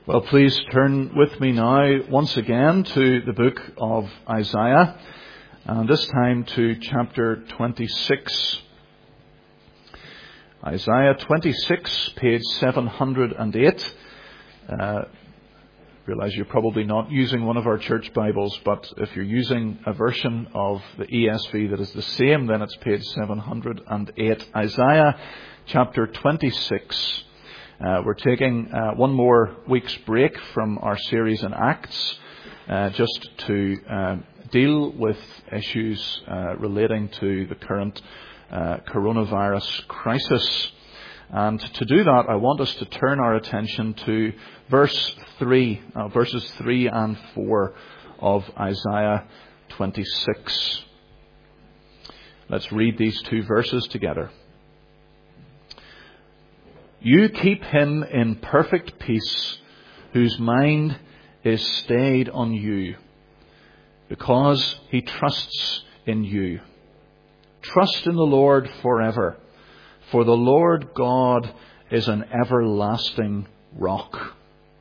Well, please turn with me now once again to the book of Isaiah, and this time to chapter 26. Isaiah 26, page 708. Realize you're probably not using one of our church Bibles, but if you're using a version of the ESV that is the same, then it's page 708. Isaiah chapter 26. We're taking one more week's break from our series in Acts, just to deal with issues relating to the current coronavirus crisis. And to do that, I want us to turn our attention to verses 3 and 4 of Isaiah 26. Let's read these two verses together. You keep him in perfect peace, whose mind is stayed on you, because he trusts in you. Trust in the Lord forever, for the Lord God is an everlasting rock.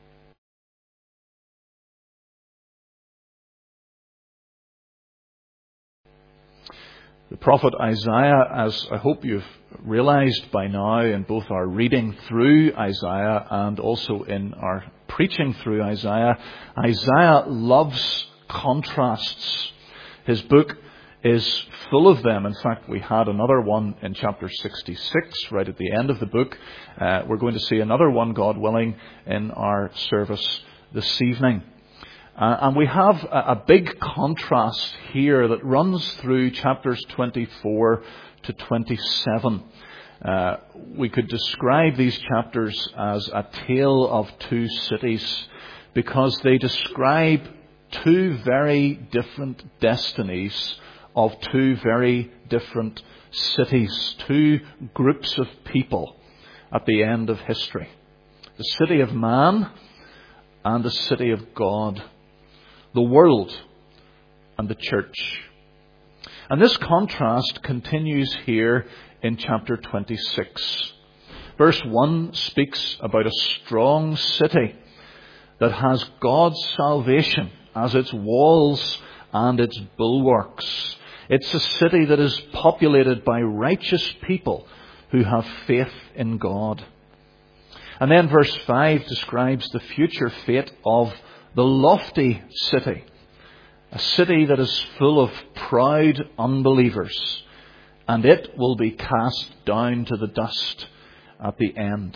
The prophet Isaiah, as I hope you've realized by now in both our reading through Isaiah and also in our preaching through Isaiah, Isaiah loves contrasts. His book is full of them. In fact, we had another one in chapter 66, right at the end of the book. We're going to see another one, God willing, in our service this evening. And we have a big contrast here that runs through chapters 24 to 27. We could describe these chapters as a tale of two cities, because they describe two very different destinies of two very different cities, two groups of people at the end of history. The city of man and the city of God. The world and the church. And this contrast continues here in chapter 26. Verse 1 speaks about a strong city that has God's salvation as its walls and its bulwarks. It's a city that is populated by righteous people who have faith in God. And then verse 5 describes the future fate of the lofty city, a city that is full of proud unbelievers, and it will be cast down to the dust at the end.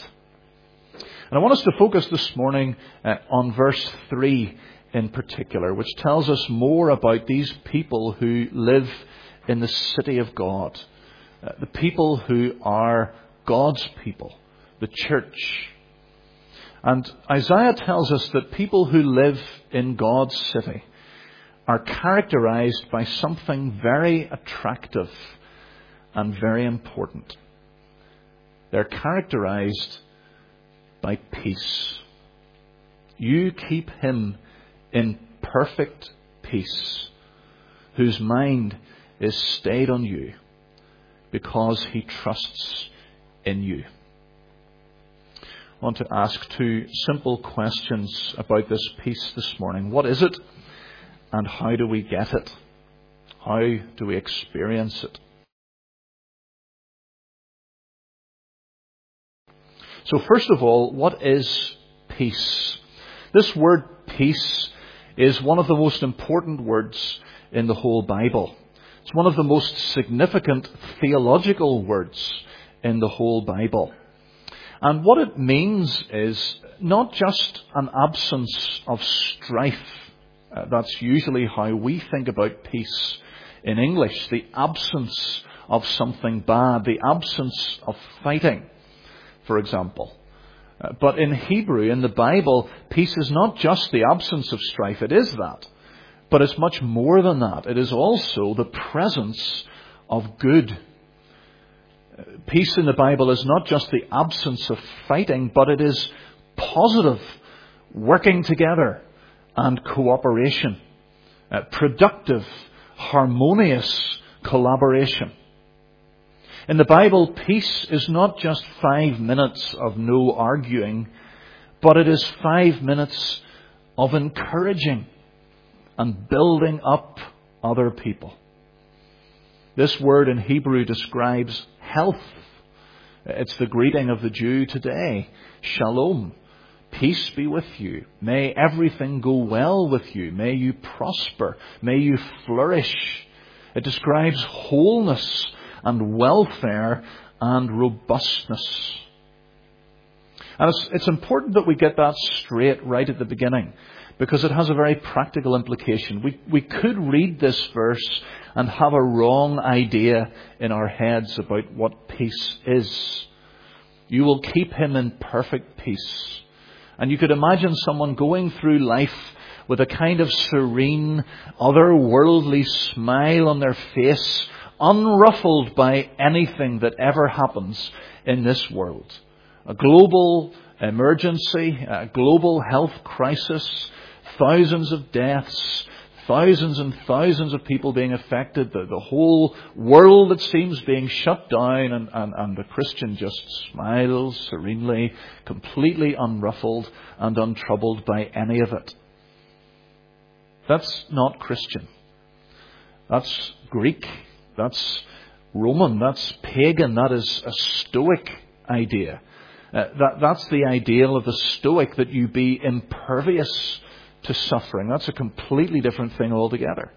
And I want us to focus this morning on verse 3 in particular, which tells us more about these people who live in the city of God, the people who are God's people, the church. And Isaiah tells us that people who live in God's city are characterized by something very attractive and very important. They're characterized by peace. You keep him in perfect peace, whose mind is stayed on you, because he trusts in you. I want to ask two simple questions about this peace this morning. What is it, and how do we get it? How do we experience it? So first of all, what is peace? This word peace is one of the most important words in the whole Bible. It's one of the most significant theological words in the whole Bible. And what it means is not just an absence of strife. That's usually how we think about peace in English. The absence of something bad. The absence of fighting, for example. But in Hebrew, in the Bible, peace is not just the absence of strife. It is that. But it's much more than that. It is also the presence of good. Peace in the Bible is not just the absence of fighting, but it is positive working together and cooperation. Productive, harmonious collaboration. In the Bible, peace is not just 5 minutes of no arguing, but it is 5 minutes of encouraging and building up other people. This word in Hebrew describes health. It's the greeting of the Jew today. Shalom. Peace be with you. May everything go well with you. May you prosper. May you flourish. It describes wholeness and welfare and robustness. And it's important that we get that straight right at the beginning, because it has a very practical implication. We could read this verse and have a wrong idea in our heads about what peace is. You will keep him in perfect peace. And you could imagine someone going through life with a kind of serene, otherworldly smile on their face, unruffled by anything that ever happens in this world. A global emergency, a global health crisis, thousands of deaths, thousands and thousands of people being affected, the whole world, it seems, being shut down, and the Christian just smiles serenely, completely unruffled and untroubled by any of it. That's not Christian. That's Greek. That's Roman. That's pagan. That is a Stoic idea. That's the ideal of the Stoic, that you be impervious to suffering. That's a completely different thing altogether.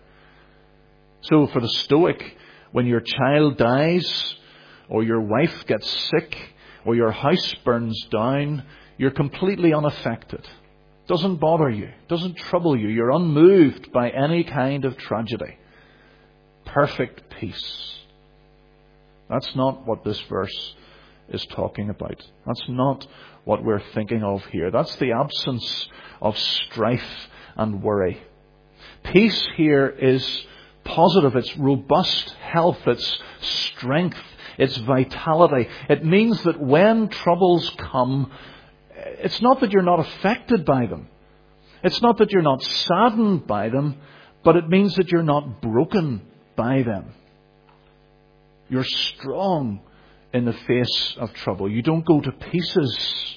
So for the Stoic, when your child dies, or your wife gets sick, or your house burns down, you're completely unaffected. Doesn't bother you. Doesn't trouble you. You're unmoved by any kind of tragedy. Perfect peace. That's not what this verse is talking about. That's not what we're thinking of here. That's the absence of strife and worry. Peace here is positive. It's robust health. It's strength. It's vitality. It means that when troubles come, it's not that you're not affected by them. It's not that you're not saddened by them, but it means that you're not broken by them. You're strong in the face of trouble. You don't go to pieces.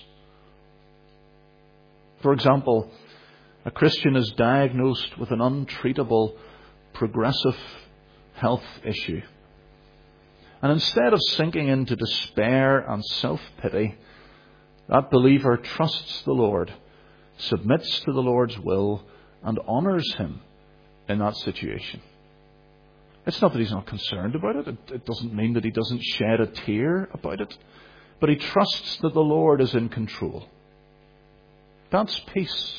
For example, a Christian is diagnosed with an untreatable, progressive health issue. And instead of sinking into despair and self-pity, that believer trusts the Lord, submits to the Lord's will, and honours him in that situation. It's not that he's not concerned about it. It doesn't mean that he doesn't shed a tear about it. But he trusts that the Lord is in control. That's peace.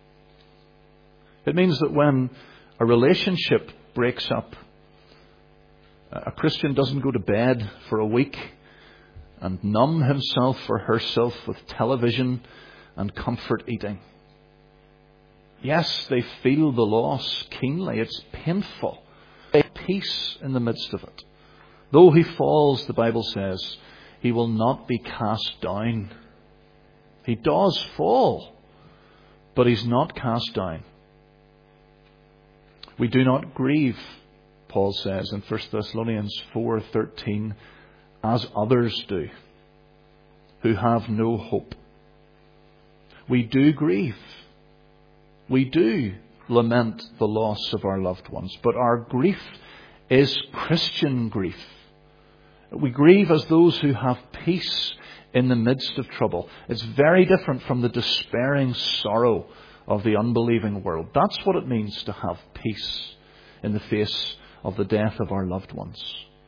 It means that when a relationship breaks up, a Christian doesn't go to bed for a week and numb himself or herself with television and comfort eating. Yes, they feel the loss keenly. It's painful. Peace in the midst of it. Though he falls, the Bible says, he will not be cast down. He does fall, but he's not cast down. We do not grieve, Paul says in 1 Thessalonians 4:13, as others do, who have no hope. We do grieve. We do lament the loss of our loved ones, but our grief is Christian grief. We grieve as those who have peace in the midst of trouble. It's very different from the despairing sorrow of the unbelieving world. That's what it means to have peace in the face of the death of our loved ones.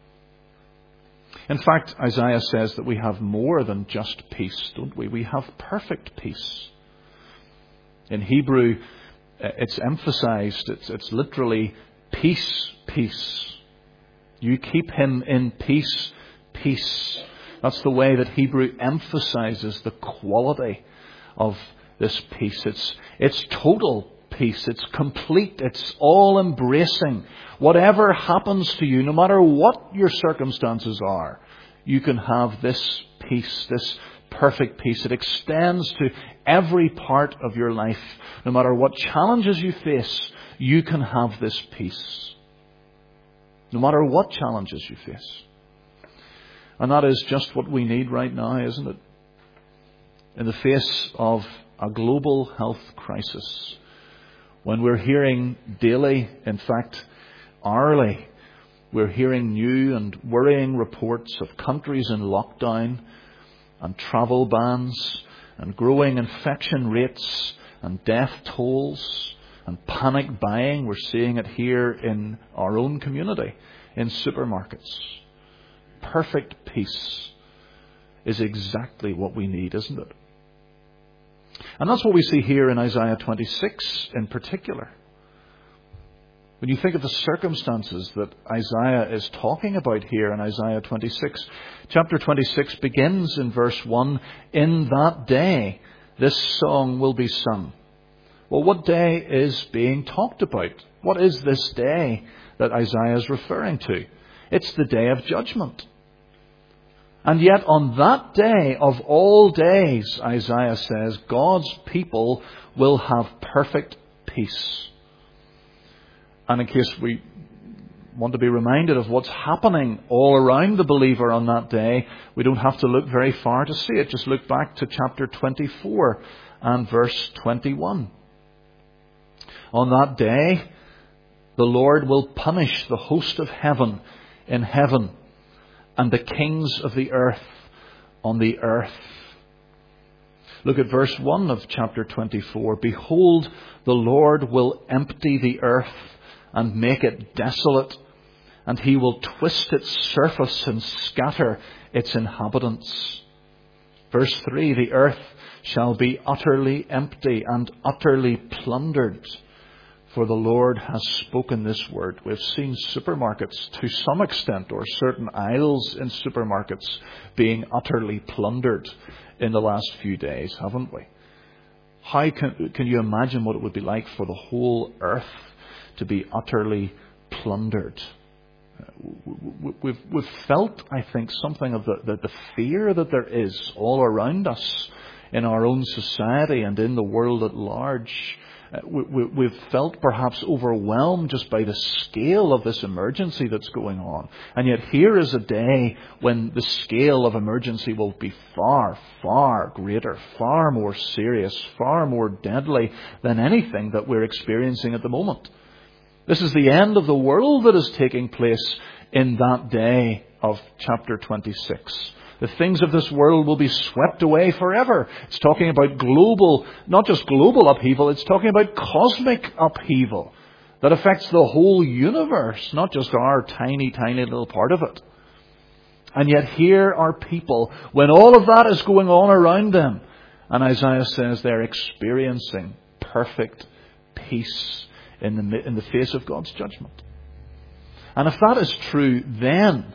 In fact, Isaiah says that we have more than just peace, don't we? We have perfect peace. In Hebrew, it's emphasized. It's literally peace, peace. You keep him in peace, peace. That's the way that Hebrew emphasizes the quality of this peace. It's total peace. It's complete. It's all embracing. Whatever happens to you, no matter what your circumstances are, you can have this peace, this perfect peace. It extends to every part of your life. No matter what challenges you face, you can have this peace. No matter what challenges you face. And that is just what we need right now, isn't it? in the face of a global health crisis, when we're hearing daily, in fact, hourly, we're hearing new and worrying reports of countries in lockdown and travel bans and growing infection rates and death tolls and panic buying. We're seeing it here in our own community, in supermarkets. Perfect peace is exactly what we need, isn't it? And that's what we see here in Isaiah 26 in particular. When you think of the circumstances that Isaiah is talking about here in Isaiah 26, chapter 26 begins in verse 1, "In that day this song will be sung." Well, what day is being talked about? What is this day that Isaiah is referring to? It's the day of judgment. And yet on that day of all days, Isaiah says, God's people will have perfect peace. And in case we want to be reminded of what's happening all around the believer on that day, we don't have to look very far to see it. Just look back to chapter 24 and verse 21. On that day, the Lord will punish the host of heaven in heaven and the kings of the earth on the earth. Look at verse 1 of chapter 24. "Behold, the Lord will empty the earth and make it desolate, and he will twist its surface and scatter its inhabitants." Verse 3, "The earth shall be utterly empty and utterly plundered, for the Lord has spoken this word." We've seen supermarkets to some extent, or certain aisles in supermarkets, being utterly plundered in the last few days, haven't we? How can you imagine what it would be like for the whole earth to be utterly plundered? We've felt, I think, something of the fear that there is all around us in our own society and in the world at large. We've felt perhaps overwhelmed just by the scale of this emergency that's going on. And yet here is a day when the scale of emergency will be far, far greater, far more serious, far more deadly than anything that we're experiencing at the moment. This is the end of the world that is taking place in that day of chapter 26. The things of this world will be swept away forever. It's talking about global, not just global upheaval, it's talking about cosmic upheaval that affects the whole universe, not just our tiny, tiny little part of it. And yet here are people, when all of that is going on around them, and Isaiah says they're experiencing perfect peace in the face of God's judgment. And if that is true then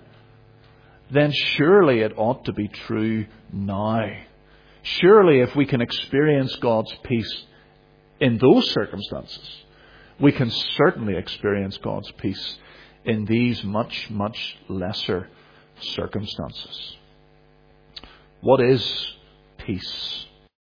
surely it ought to be true now. Surely if we can experience God's peace in those circumstances, we can certainly experience God's peace in these much, much lesser circumstances. What is peace?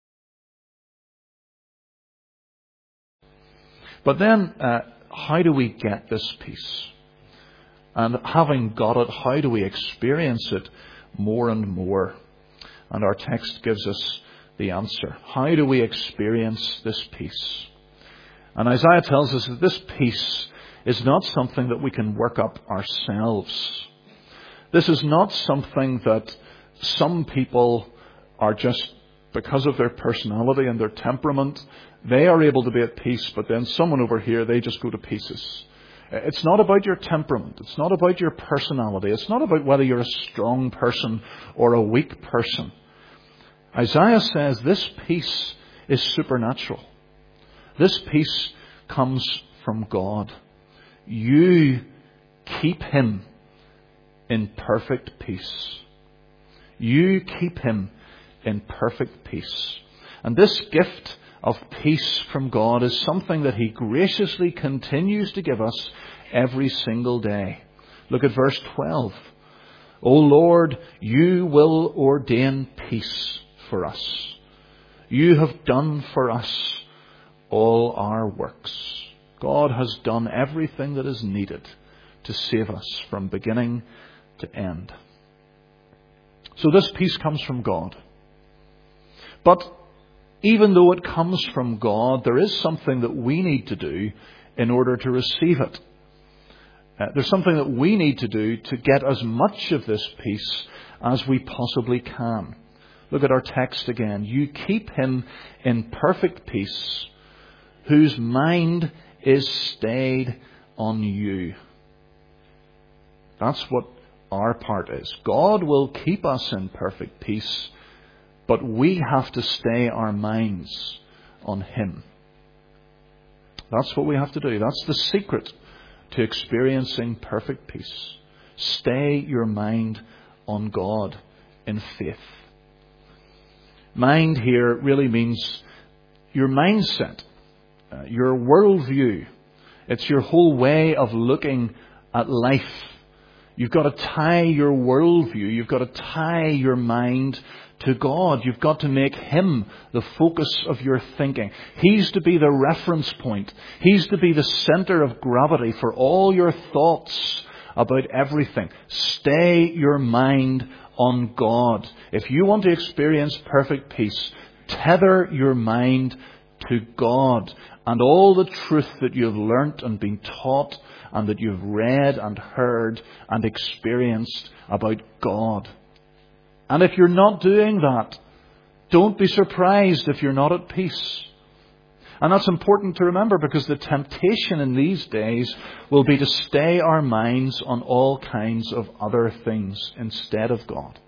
But then, how do we get this peace? And having got it, how do we experience it more and more? And our text gives us the answer. How do we experience this peace? And Isaiah tells us that this peace is not something that we can work up ourselves. This is not something that some people are just, because of their personality and their temperament, they are able to be at peace, but then someone over here, they just go to pieces. It's not about your temperament. It's not about your personality. It's not about whether you're a strong person or a weak person. Isaiah says this peace is supernatural. This peace comes from God. You keep him in perfect peace. You keep him in perfect peace. And this gift of peace from God is something that he graciously continues to give us every single day. Look at verse 12. O Lord, you will ordain peace for us. You have done for us all our works. God has done everything that is needed to save us from beginning to end. So this peace comes from God. But even though it comes from God, there is something that we need to do in order to receive it. There's something that we need to do to get as much of this peace as we possibly can. Look at our text again. You keep him in perfect peace, whose mind is stayed on you. That's what our part is. God will keep us in perfect peace, but we have to stay our minds on him. That's what we have to do. That's the secret to experiencing perfect peace. Stay your mind on God in faith. Mind here really means your mindset, your worldview. It's your whole way of looking at life. You've got to tie your worldview, you've got to tie your mind to God. You've got to make him the focus of your thinking. He's to be the reference point. He's to be the center of gravity for all your thoughts about everything. Stay your mind on God. If you want to experience perfect peace, tether your mind to God and all the truth that you've learnt and been taught and that you've read and heard and experienced about God. And if you're not doing that, don't be surprised if you're not at peace. And that's important to remember, because the temptation in these days will be to stay our minds on all kinds of other things instead of God.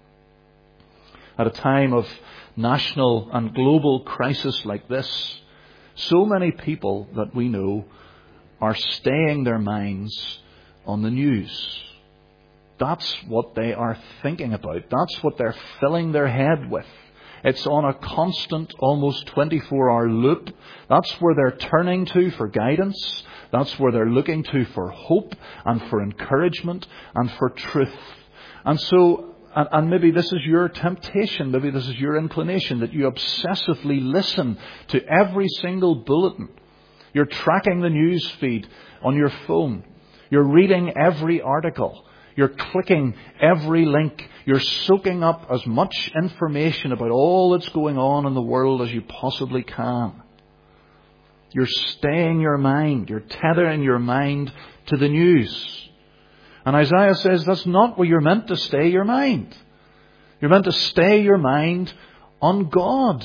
At a time of national and global crisis like this, so many people that we know are staying their minds on the news. That's what they are thinking about. That's what they're filling their head with. It's on a constant, almost 24-hour loop. That's where they're turning to for guidance. That's where they're looking to for hope and for encouragement and for truth. And so, and maybe this is your temptation, maybe this is your inclination, that you obsessively listen to every single bulletin. You're tracking the news feed on your phone. You're reading every article. You're clicking every link. You're soaking up as much information about all that's going on in the world as you possibly can. You're staying your mind. You're tethering your mind to the news. And Isaiah says that's not where you're meant to stay your mind. You're meant to stay your mind on God,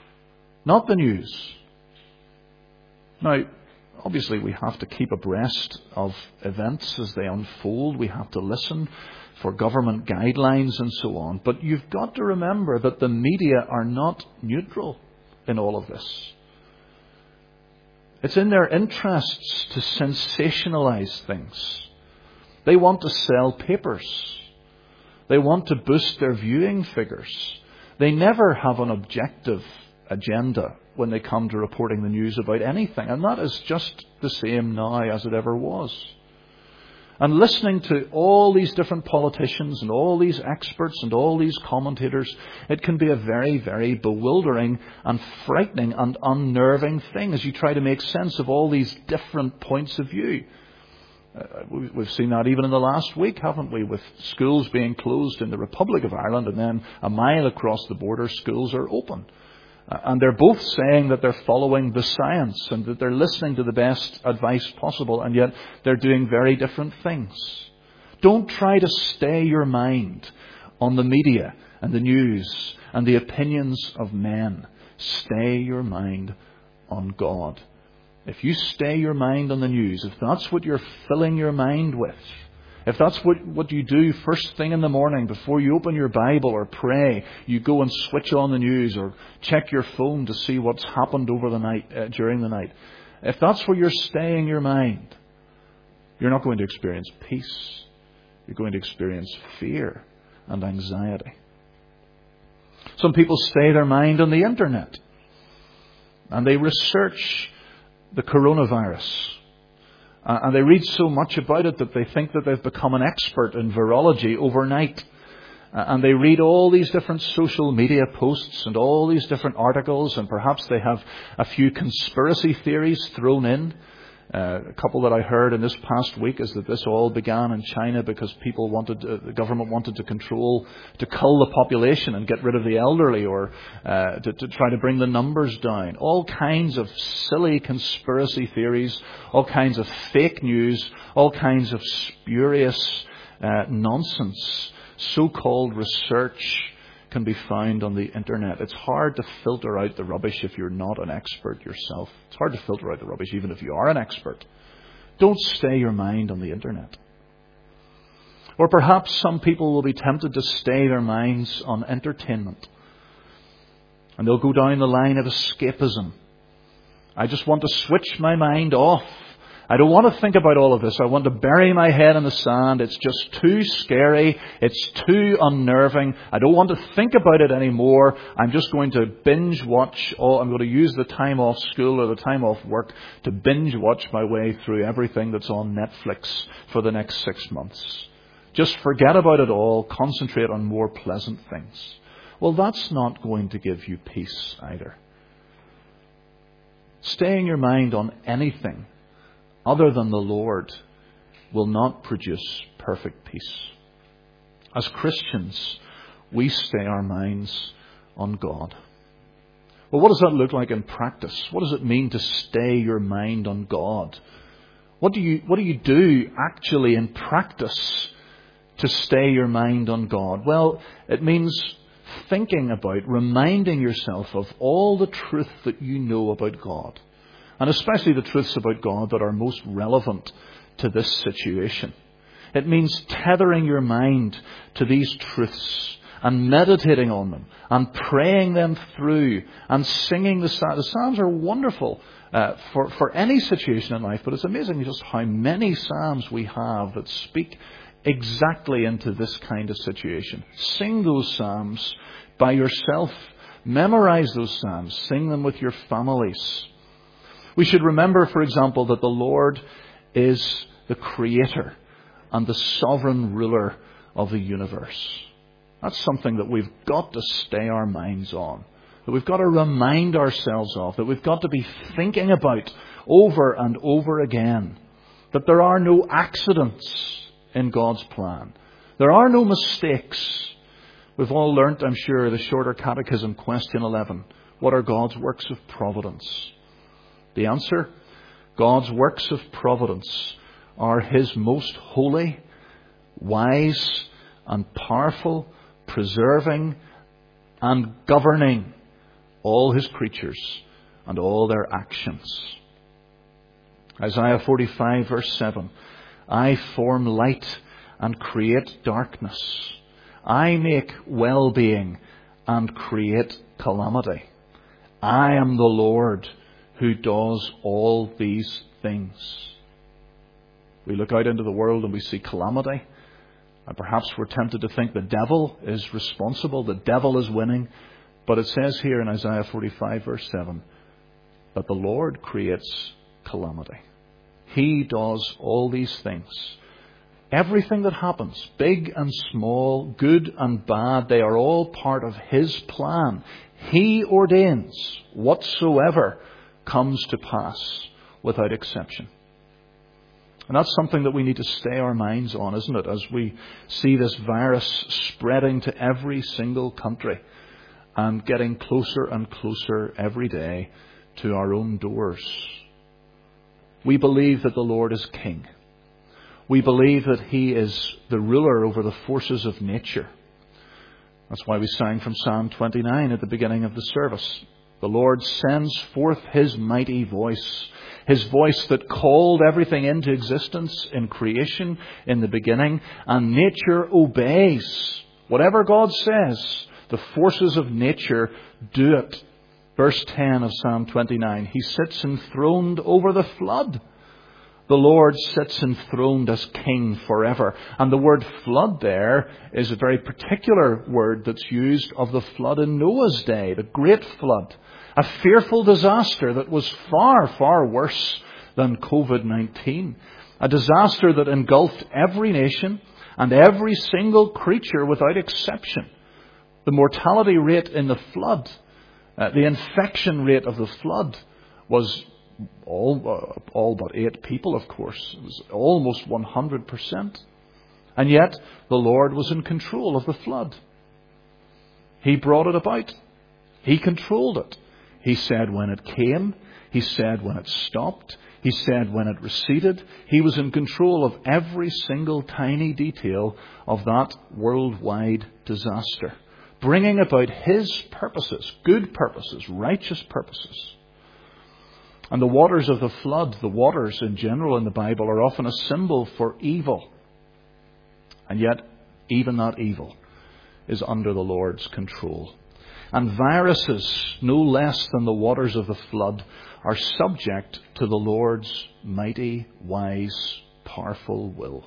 not the news. Now, obviously, we have to keep abreast of events as they unfold. We have to listen for government guidelines and so on. But you've got to remember that the media are not neutral in all of this. It's in their interests to sensationalize things. They want to sell papers. They want to boost their viewing figures. They never have an objective agenda when they come to reporting the news about anything. And that is just the same now as it ever was. And listening to all these different politicians and all these experts and all these commentators, it can be a very, very bewildering and frightening and unnerving thing as you try to make sense of all these different points of view. We've seen that even in the last week, haven't we, with schools being closed in the Republic of Ireland, and then a mile across the border schools are open. And they're both saying that they're following the science and that they're listening to the best advice possible, and yet they're doing very different things. Don't try to stay your mind on the media and the news and the opinions of men. Stay your mind on God. If you stay your mind on the news, if that's what you're filling your mind with, if that's what you do first thing in the morning before you open your Bible or pray, you go and switch on the news or check your phone to see what's happened over the night, during the night. If that's where you're staying your mind, you're not going to experience peace. You're going to experience fear and anxiety. Some people stay their mind on the internet and they research the coronavirus. And they read so much about it that they think that they've become an expert in virology overnight. And they read all these different social media posts and all these different articles, and perhaps they have a few conspiracy theories thrown in. A couple that I heard in this past week is that this all began in China because the government wanted to cull the population and get rid of the elderly, or to try to bring the numbers down. All kinds of silly conspiracy theories, all kinds of fake news, all kinds of spurious nonsense. So-called research can be found on the internet. It's hard to filter out the rubbish if you're not an expert yourself. It's hard to filter out the rubbish even if you are an expert. Don't stay your mind on the internet. Or perhaps some people will be tempted to stay their minds on entertainment. And they'll go down the line of escapism. I just want to switch my mind off. I don't want to think about all of this. I want to bury my head in the sand. It's just too scary. It's too unnerving. I don't want to think about it anymore. I'm just going to binge watch. I'm going to use the time off school or the time off work to binge watch my way through everything that's on Netflix for the next 6 months. Just forget about it all. Concentrate on more pleasant things. Well, that's not going to give you peace either. Staying your mind on anything other than the Lord will not produce perfect peace. As Christians, we stay our minds on God. Well, what does that look like in practice? What does it mean to stay your mind on God? What do you do actually in practice to stay your mind on God? Well, it means thinking about, reminding yourself of all the truth that you know about God. And especially the truths about God that are most relevant to this situation. It means tethering your mind to these truths and meditating on them and praying them through and singing the Psalms. The Psalms are wonderful for any situation in life, but it's amazing just how many Psalms we have that speak exactly into this kind of situation. Sing those Psalms by yourself. Memorize those Psalms. Sing them with your families. We should remember, for example, that the Lord is the creator and the sovereign ruler of the universe. That's something that we've got to stay our minds on, that we've got to remind ourselves of, that we've got to be thinking about over and over again, that there are no accidents in God's plan. There are no mistakes. We've all learnt, I'm sure, the Shorter Catechism, question 11. What are God's works of providence? The answer, God's works of providence are His most holy, wise and powerful, preserving and governing all His creatures and all their actions. Isaiah 45 verse 7. I form light and create darkness. I make well-being and create calamity. I am the Lord who does all these things. We look out into the world and we see calamity. And perhaps we're tempted to think the devil is responsible, the devil is winning. But it says here in Isaiah 45 verse 7 that the Lord creates calamity. He does all these things. Everything that happens, big and small, good and bad, they are all part of His plan. He ordains whatsoever comes to pass without exception. And that's something that we need to stay our minds on, isn't it? As we see this virus spreading to every single country and getting closer and closer every day to our own doors. We believe that the Lord is King. We believe that He is the ruler over the forces of nature. That's why we sang from Psalm 29 at the beginning of the service. The Lord sends forth His mighty voice, His voice that called everything into existence in creation in the beginning, and nature obeys. Whatever God says, the forces of nature do it. Verse 10 of Psalm 29, He sits enthroned over the flood. The Lord sits enthroned as King forever. And the word flood there is a very particular word that's used of the flood in Noah's day, the great flood. A fearful disaster that was far, far worse than COVID-19. A disaster that engulfed every nation and every single creature without exception. The mortality rate in the flood, the infection rate of the flood was all but 8 people, of course. It was almost 100%. And yet, the Lord was in control of the flood. He brought it about. He controlled it. He said when it came. He said when it stopped. He said when it receded. He was in control of every single tiny detail of that worldwide disaster, bringing about His purposes, good purposes, righteous purposes. And the waters of the flood, the waters in general in the Bible, are often a symbol for evil. And yet, even that evil is under the Lord's control. And viruses, no less than the waters of the flood, are subject to the Lord's mighty, wise, powerful will.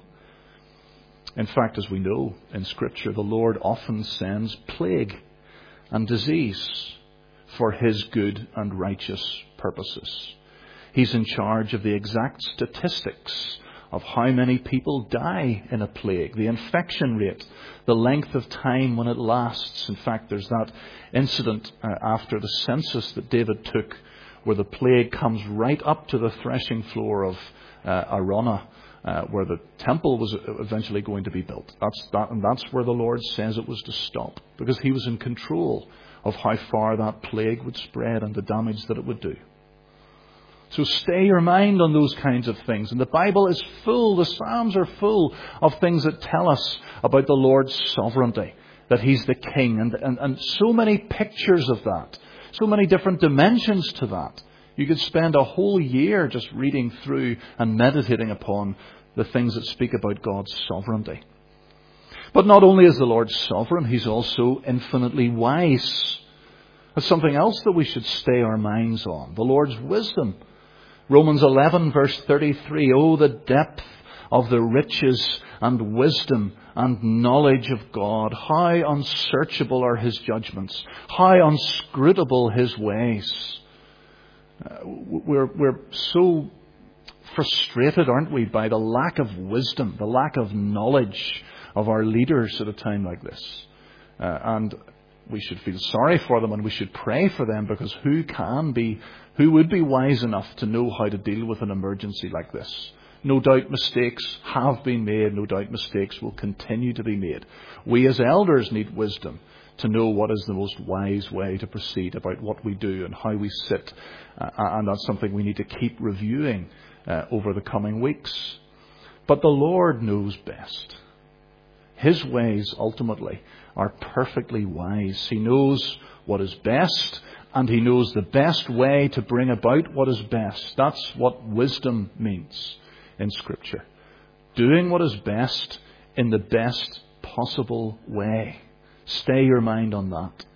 In fact, as we know in Scripture, the Lord often sends plague and disease for His good and righteous purposes. He's in charge of the exact statistics of how many people die in a plague, the infection rate, the length of time when it lasts. In fact, there's that incident after the census that David took where the plague comes right up to the threshing floor of Arona, where the temple was eventually going to be built. That's where the Lord says it was to stop, because He was in control of how far that plague would spread and the damage that it would do. So stay your mind on those kinds of things. And the Bible is full, the Psalms are full of things that tell us about the Lord's sovereignty, that He's the King, and so many pictures of that, so many different dimensions to that. You could spend a whole year just reading through and meditating upon the things that speak about God's sovereignty. But not only is the Lord sovereign, He's also infinitely wise. That's something else that we should stay our minds on. The Lord's wisdom. Romans 11 verse 33, oh, the depth of the riches and wisdom and knowledge of God. How unsearchable are His judgments. How inscrutable His ways. We're so frustrated, aren't we, by the lack of wisdom, the lack of knowledge of our leaders at a time like this. And we should feel sorry for them and we should pray for them, because who would be wise enough to know how to deal with an emergency like this? No doubt mistakes have been made. No doubt mistakes will continue to be made. We as elders need wisdom to know what is the most wise way to proceed about what we do and how we sit. And that's something we need to keep reviewing over the coming weeks. But the Lord knows best. His ways ultimately are perfectly wise. He knows what is best, and He knows the best way to bring about what is best. That's what wisdom means in Scripture. Doing what is best in the best possible way. Stay your mind on that.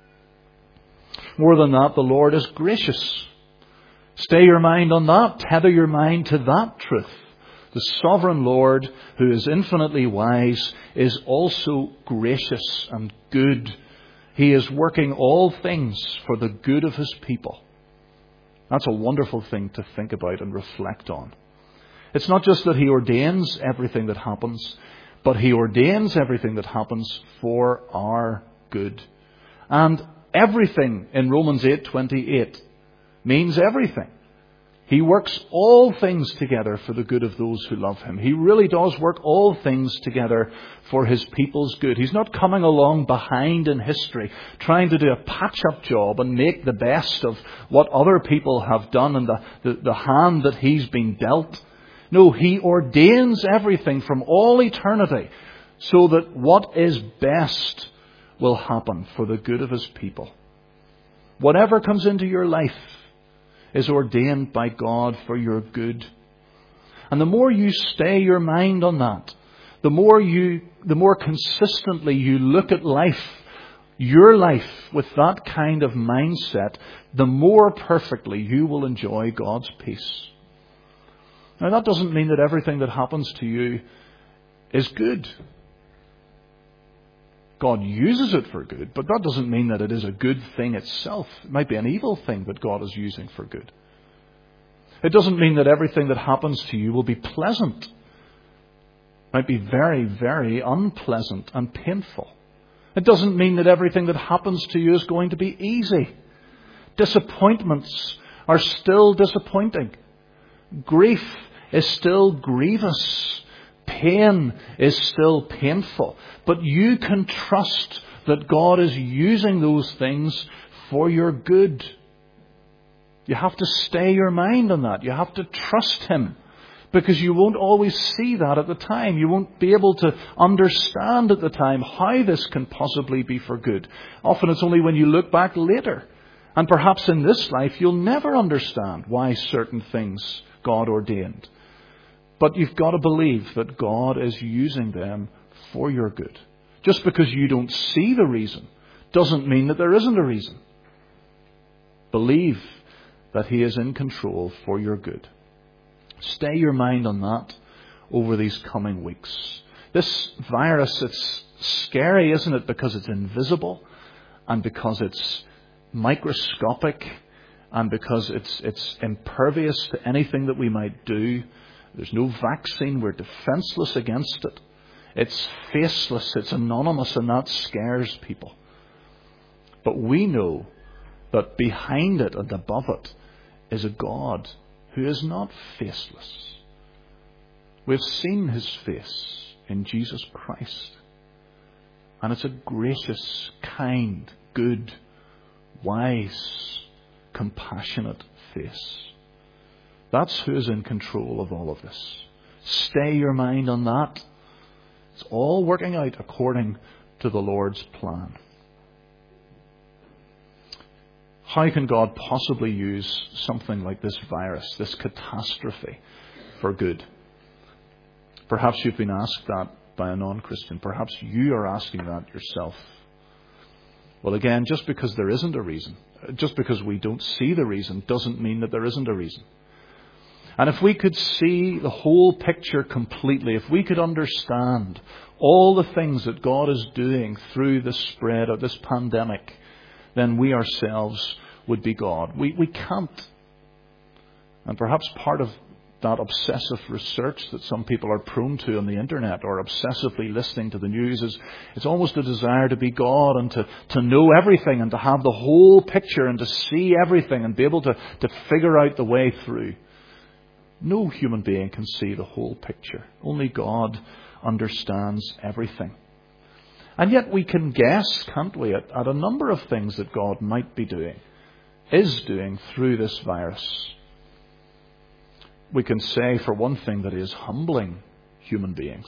More than that, the Lord is gracious. Stay your mind on that. Tether your mind to that truth. The sovereign Lord, who is infinitely wise, is also gracious and good. He is working all things for the good of His people. That's a wonderful thing to think about and reflect on. It's not just that He ordains everything that happens, but He ordains everything that happens for our good. And everything in Romans 8:28 means everything. He works all things together for the good of those who love Him. He really does work all things together for His people's good. He's not coming along behind in history, trying to do a patch-up job and make the best of what other people have done and the hand that He's been dealt. No, He ordains everything from all eternity so that what is best will happen for the good of His people. Whatever comes into your life is ordained by God for your good. And the more you stay your mind on that, the more consistently you look at life, your life, with that kind of mindset, the more perfectly you will enjoy God's peace. Now, that doesn't mean that everything that happens to you is good. God uses it for good, but that doesn't mean that it is a good thing itself. It might be an evil thing that God is using for good. It doesn't mean that everything that happens to you will be pleasant. It might be very, very unpleasant and painful. It doesn't mean that everything that happens to you is going to be easy. Disappointments are still disappointing. Grief is still grievous. Pain is still painful. But you can trust that God is using those things for your good. You have to stay your mind on that. You have to trust Him. Because you won't always see that at the time. You won't be able to understand at the time how this can possibly be for good. Often it's only when you look back later. And perhaps in this life you'll never understand why certain things God ordained. But you've got to believe that God is using them for your good. Just because you don't see the reason doesn't mean that there isn't a reason. Believe that He is in control for your good. Stay your mind on that over these coming weeks. This virus, it's scary, isn't it? Because it's invisible and because it's microscopic and because it's impervious to anything that we might do. There's no vaccine. We're defenseless against it. It's faceless. It's anonymous, and that scares people. But we know that behind it and above it is a God who is not faceless. We've seen His face in Jesus Christ. And it's a gracious, kind, good, wise, compassionate face. That's who is in control of all of this. Stay your mind on that. It's all working out according to the Lord's plan. How can God possibly use something like this virus, this catastrophe, for good? Perhaps you've been asked that by a non-Christian. Perhaps you are asking that yourself. Well, again, just because there isn't a reason, just because we don't see the reason, doesn't mean that there isn't a reason. And if we could see the whole picture completely, if we could understand all the things that God is doing through the spread of this pandemic, then we ourselves would be God. We can't. And perhaps part of that obsessive research that some people are prone to on the internet or obsessively listening to the news is it's almost a desire to be God and to know everything and to have the whole picture and to see everything and be able to figure out the way through. No human being can see the whole picture. Only God understands everything. And yet we can guess, can't we, at a number of things that God might be doing, is doing through this virus. We can say, for one thing, that He is humbling human beings.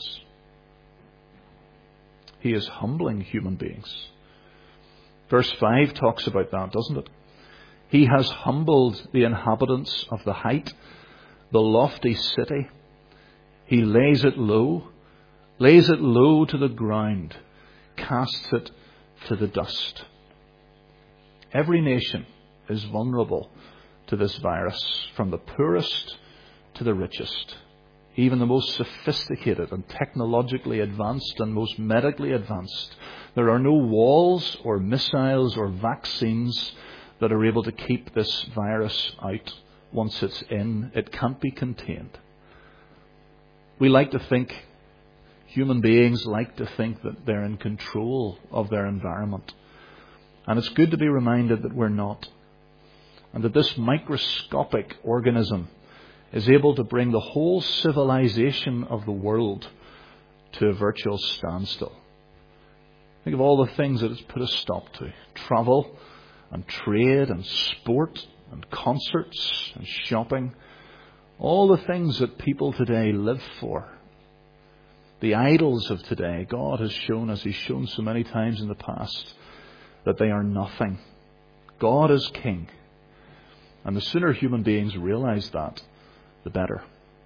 He is humbling human beings. Verse 5 talks about that, doesn't it? He has humbled the inhabitants of the height, the lofty city. He lays it low to the ground, casts it to the dust. Every nation is vulnerable to this virus, from the poorest to the richest. Even the most sophisticated and technologically advanced and most medically advanced. There are no walls or missiles or vaccines that are able to keep this virus out. Once it's in, it can't be contained. We like to think, human beings like to think that they're in control of their environment. And it's good to be reminded that we're not. And that this microscopic organism is able to bring the whole civilization of the world to a virtual standstill. Think of all the things that it's put a stop to. Travel and trade and sport and concerts and shopping. All the things that people today live for. The idols of today, God has shown, as He's shown so many times in the past, that they are nothing. God is King. And the sooner human beings realize that, the better.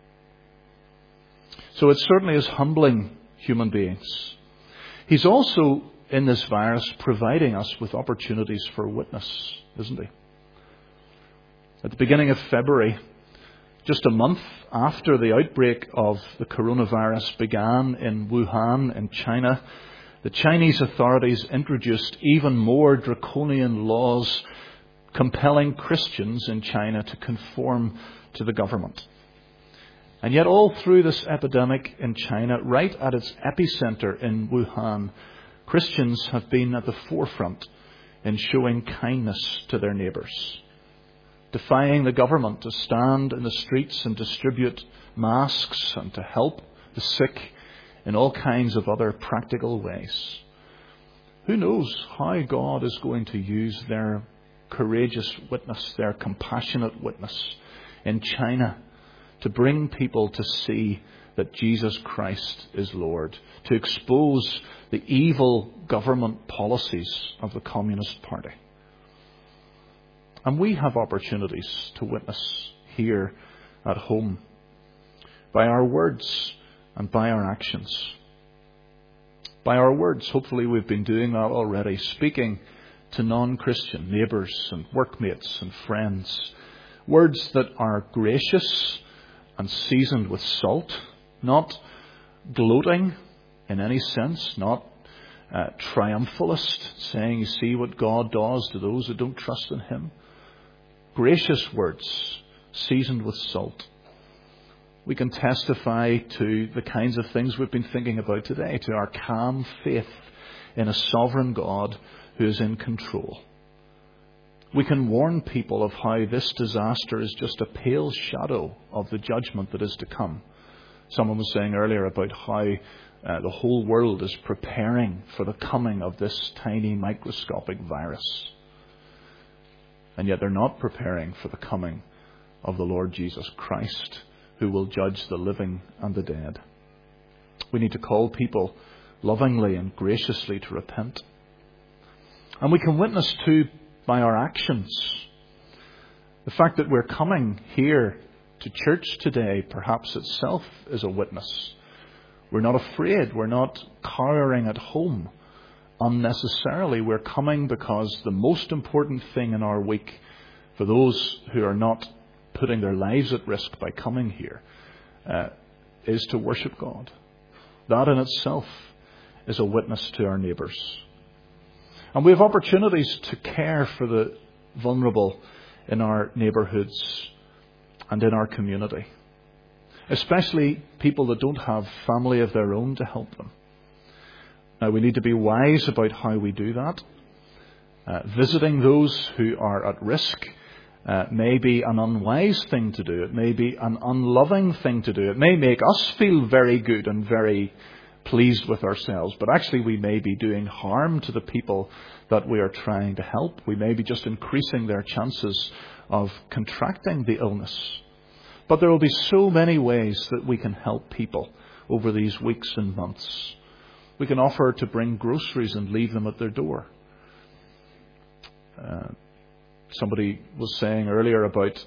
So it certainly is humbling human beings. He's also, in this virus, providing us with opportunities for witness, isn't He? At the beginning of February, just a month after the outbreak of the coronavirus began in Wuhan, in China, the Chinese authorities introduced even more draconian laws compelling Christians in China to conform to the government. And yet all through this epidemic in China, right at its epicenter in Wuhan, Christians have been at the forefront in showing kindness to their neighbours. defying the government to stand in the streets and distribute masks and to help the sick in all kinds of other practical ways. Who knows how God is going to use their courageous witness, their compassionate witness in China to bring people to see that Jesus Christ is Lord, to expose the evil government policies of the Communist Party. And we have opportunities to witness here at home by our words and by our actions. By our words, hopefully we've been doing that already, speaking to non-Christian neighbours and workmates and friends. Words that are gracious and seasoned with salt, not gloating in any sense, not triumphalist, saying, you see what God does to those who don't trust in Him. Gracious words, seasoned with salt. We can testify to the kinds of things we've been thinking about today, to our calm faith in a sovereign God who is in control. We can warn people of how this disaster is just a pale shadow of the judgment that is to come. Someone was saying earlier about how the whole world is preparing for the coming of this tiny microscopic virus. And yet they're not preparing for the coming of the Lord Jesus Christ, who will judge the living and the dead. We need to call people lovingly and graciously to repent. And we can witness too by our actions. The fact that we're coming here to church today perhaps itself is a witness. We're not afraid. We're not cowering at home unnecessarily. We're coming because the most important thing in our week, for those who are not putting their lives at risk by coming here, is to worship God. That in itself is a witness to our neighbours. And we have opportunities to care for the vulnerable in our neighbourhoods and in our community, especially people that don't have family of their own to help them. Now, we need to be wise about how we do that. Visiting those who are at risk may be an unwise thing to do. It may be an unloving thing to do. It may make us feel very good and very pleased with ourselves, but actually we may be doing harm to the people that we are trying to help. We may be just increasing their chances of contracting the illness. But there will be so many ways that we can help people over these weeks and months. We can offer to bring groceries and leave them at their door. Somebody was saying earlier about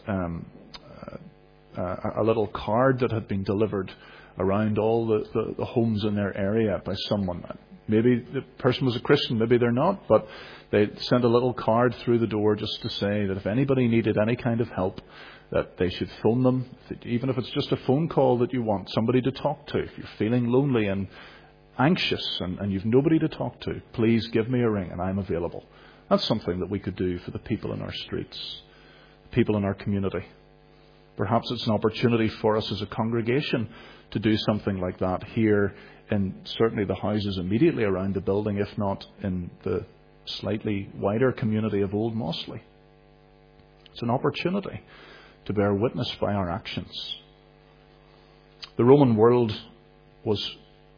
a little card that had been delivered around all the homes in their area by someone. Maybe the person was a Christian, maybe they're not, but they sent a little card through the door just to say that if anybody needed any kind of help, that they should phone them, even if it's just a phone call that you want, somebody to talk to. If you're feeling lonely and anxious and you've nobody to talk to, please give me a ring and I'm available. That's something that we could do for the people in our streets, people in our community. Perhaps it's an opportunity for us as a congregation to do something like that here in certainly the houses immediately around the building, if not in the slightly wider community of Old Mossley. It's an opportunity to bear witness by our actions. The Roman world was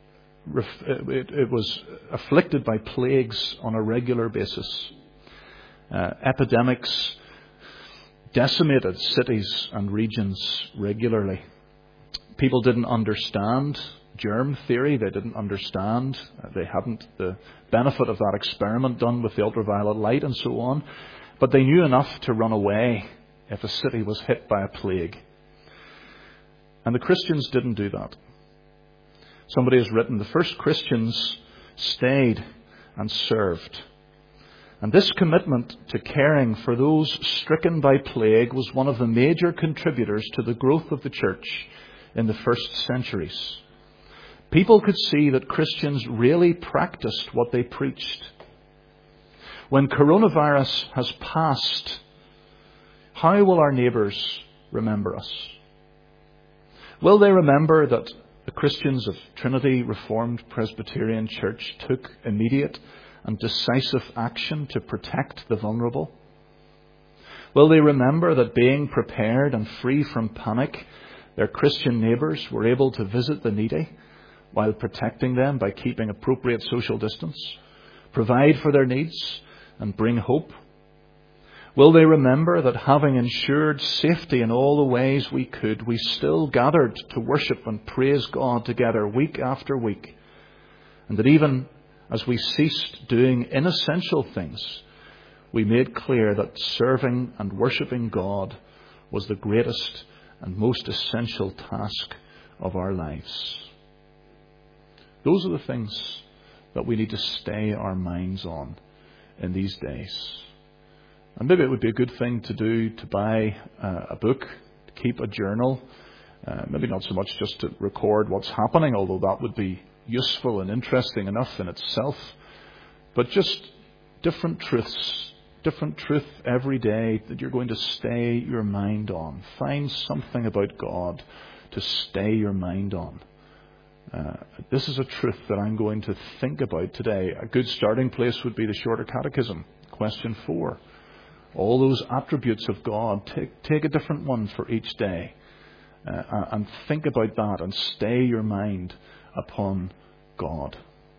afflicted by plagues on a regular basis. Epidemics decimated cities and regions regularly. People didn't understand germ theory. They didn't understand. They hadn't the benefit of that experiment done with the ultraviolet light and so on. But they knew enough to run away if a city was hit by a plague. And the Christians didn't do that. Somebody has written, the first Christians stayed and served. And this commitment to caring for those stricken by plague was one of the major contributors to the growth of the church in the first centuries. People could see that Christians really practiced what they preached. When coronavirus has passed, how will our neighbours remember us? Will they remember that the Christians of Trinity Reformed Presbyterian Church took immediate and decisive action to protect the vulnerable? Will they remember that being prepared and free from panic, their Christian neighbours were able to visit the needy while protecting them by keeping appropriate social distance, provide for their needs, and bring hope? Will they remember that having ensured safety in all the ways we could, we still gathered to worship and praise God together week after week, and that even as we ceased doing inessential things, we made clear that serving and worshipping God was the greatest and most essential task of our lives? Those are the things that we need to stay our minds on in these days. And maybe it would be a good thing to do to buy a book, to keep a journal, maybe not so much just to record what's happening, although that would be useful and interesting enough in itself, but just different truths, different truth every day that you're going to stay your mind on. Find something about God to stay your mind on. This is a truth that I'm going to think about today. A good starting place would be the Shorter Catechism, question 4. All those attributes of God, take a different one for each day and think about that and stay your mind upon God.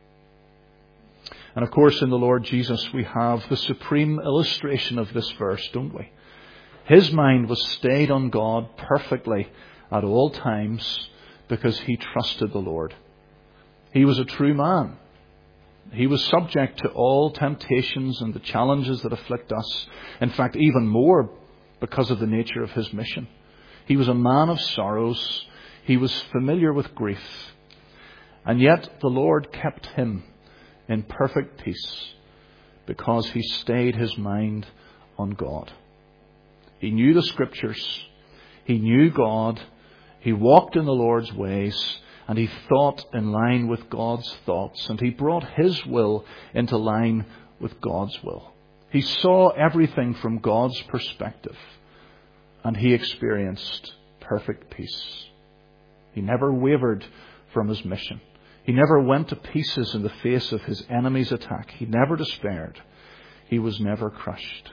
And of course, in the Lord Jesus, we have the supreme illustration of this verse, don't we? His mind was stayed on God perfectly at all times because he trusted the Lord. He was a true man. He was subject to all temptations and the challenges that afflict us. In fact, even more because of the nature of his mission. He was a man of sorrows. He was familiar with grief. And yet the Lord kept him in perfect peace because he stayed his mind on God. He knew the Scriptures. He knew God. He walked in the Lord's ways. And he thought in line with God's thoughts. And he brought his will into line with God's will. He saw everything from God's perspective. And he experienced perfect peace. He never wavered from his mission. He never went to pieces in the face of his enemy's attack. He never despaired. He was never crushed.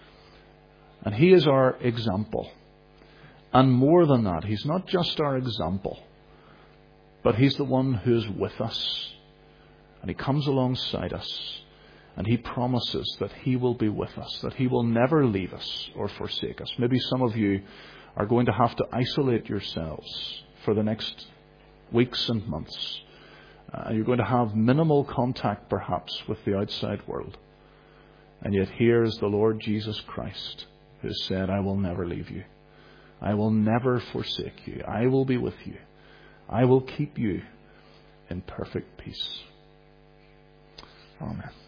And he is our example. And more than that, he's not just our example, but he's the one who is with us. And he comes alongside us. And he promises that he will be with us, that he will never leave us or forsake us. Maybe some of you are going to have to isolate yourselves for the next weeks and months. You're going to have minimal contact, perhaps, with the outside world. And yet here is the Lord Jesus Christ, who said, I will never leave you. I will never forsake you. I will be with you. I will keep you in perfect peace. Amen.